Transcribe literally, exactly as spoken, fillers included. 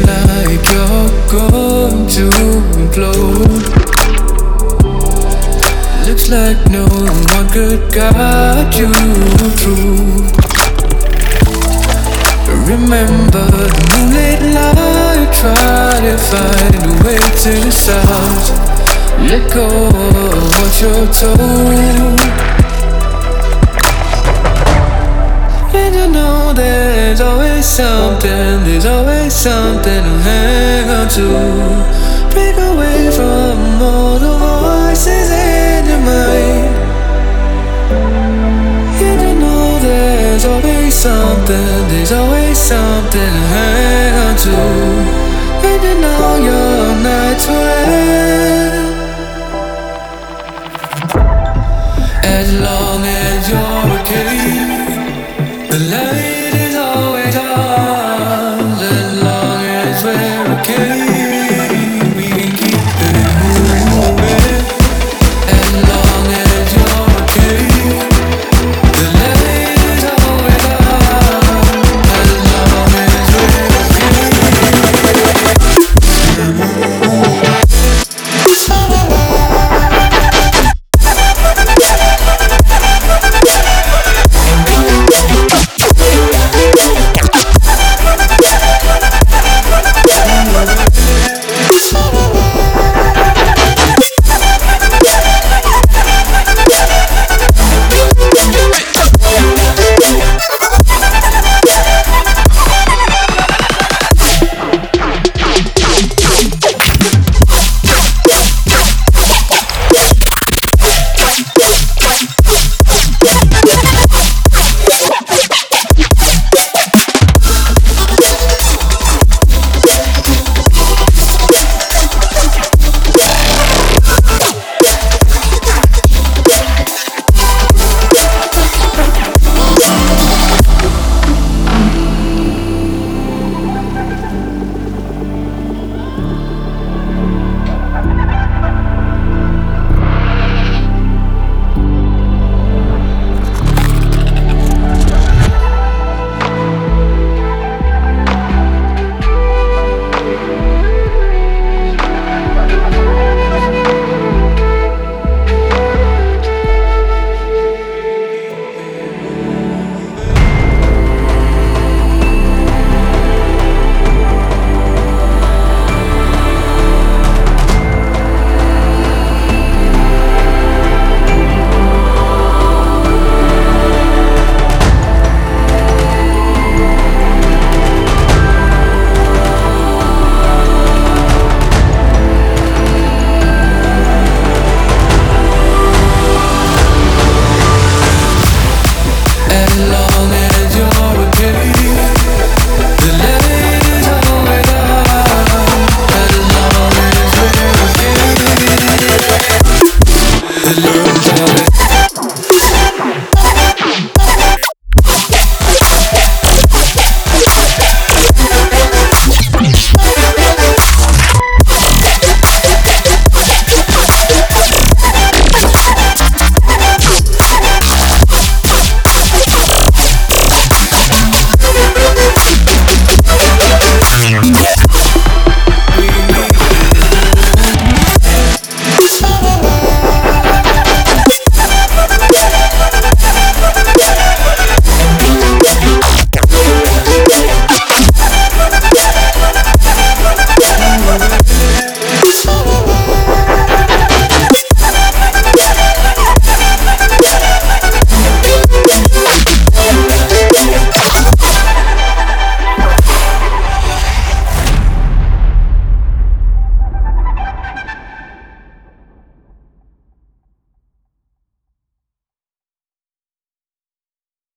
like you're going to implode. Looks like no one could guide you through. Remember the moonlit light, try to find a way to the stars. Let go of what you're told. And you know there's always something, there's always something to hang on to. Break away from all the voices in your mind. And you know there's always something, there's always something to hang on to. And you know your nights will end. As long as you're okay, the light is always on. As long as we're